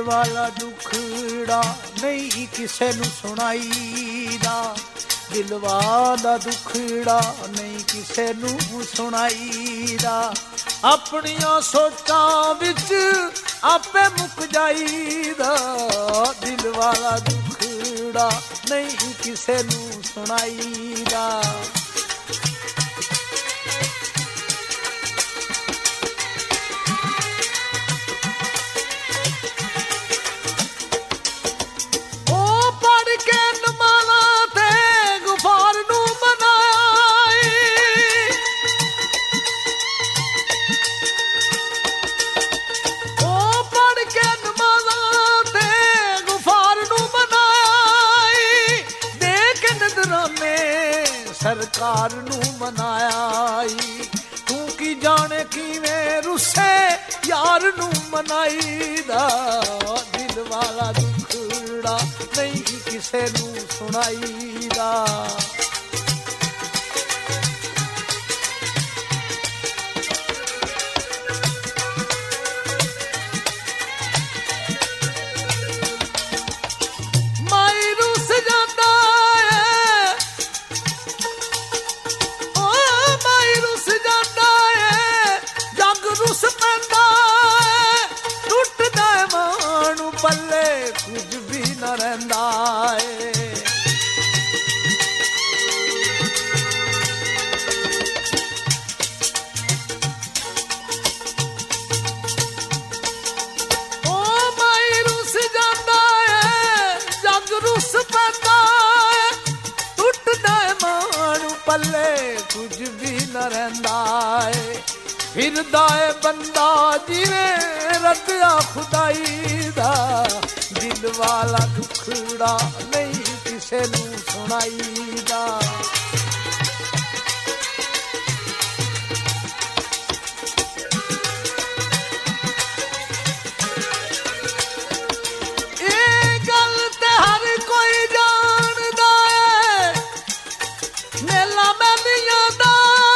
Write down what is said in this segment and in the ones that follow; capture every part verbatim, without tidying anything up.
ਵਾਲਾ ਦੁਖੜਾ ਨਹੀਂ ਕਿਸੇ ਨੂੰ ਸੁਣਾਈਦਾ, ਦਿਲ ਵਾਲਾ ਦੁਖੜਾ ਨਹੀਂ ਕਿਸੇ ਨੂੰ ਸੁਣਾਈਦਾ। ਆਪਣੀਆਂ ਸੋਚਾਂ ਵਿੱਚ ਆਪੇ ਮੁੱਕ ਜਾਈਦਾ, ਦਿਲ ਵਾਲਾ ਦੁਖੜਾ ਨਹੀਂ ਕਿਸੇ ਨੂੰ ਸੁਣਾਈਦਾ। ਸਰਕਾਰ ਨੂੰ ਮਨਾਇਆ ਈ, ਤੂੰ ਕੀ ਜਾਣੇ ਕਿਵੇਂ ਰੁੱਸੇ ਯਾਰ ਨੂੰ ਮਨਾਈਦਾ, ਦਿਲ ਵਾਲਾ ਦੁਖੜਾ ਨਹੀਂ ਕਿਸੇ ਨੂੰ ਸੁਣਾਈਦਾ। ਕੁਝ ਵੀ ਨਾ ਰਹਿੰਦਾ ਏ, ਓ ਮਾਈ ਰੁੱਸ ਜਾਂਦਾ ਏ, ਜੱਗ ਰੁੱਸ ਪੈਂਦਾ ਏ, ਟੁੱਟਦਾ ਏ ਮਾਣ ਪੱਲੇ ਕੁਝ ਵੀ ਨਾ ਰਹਿੰਦਾ ਏ। ਫਿਰਦਾ ਏ ਬੰਦਾ ਜਿਵੇਂ ਰੱਖਿਆ ਖੁਦਾਈ ਦਾ, ਦਿਲ ਵਾਲਾ ਦੁਖੜਾ ਨਹੀਂ ਕਿਸੇ ਨੂੰ ਸੁਣਾਈਦਾ। ਇਹ ਗੱਲ ਤੇ ਹਰ ਕੋਈ ਜਾਣਦਾ ਏ, ਮੇਲਾ ਮੇਲੀਆਂ ਦਾ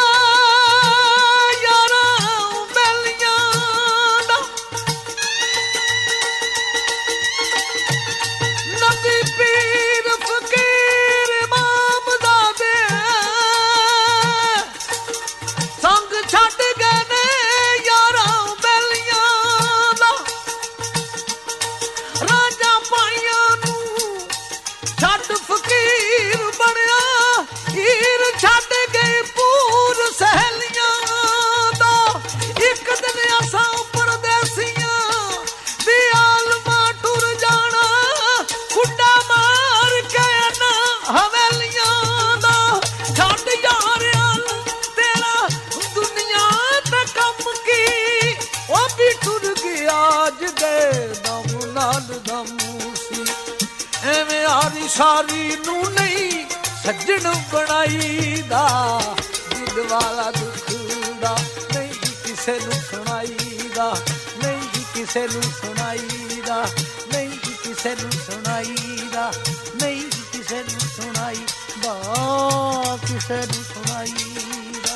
ਐਵੇਂ ਆਰੀ ਸਾਰੀ ਨੂੰ ਨਹੀਂ ਸੱਜਣ ਬਣਾਈਦਾ, ਦਿਲ ਵਾਲਾ ਦੁਖੜਾ ਨਹੀਂ ਕਿਸੇ ਨੂੰ ਸੁਣਾਈਦਾ, ਨਹੀਂ ਕਿਸੇ ਨੂੰ ਸੁਣਾਈਦਾ, ਨਹੀਂ ਕਿਸੇ ਨੂੰ ਸੁਣਾਈਦਾ, ਨਹੀਂ ਕਿਸੇ ਨੂੰ ਸੁਣਾਈਦਾ, ਕਿਸੇ ਨੂੰ ਸੁਣਾਈਦਾ।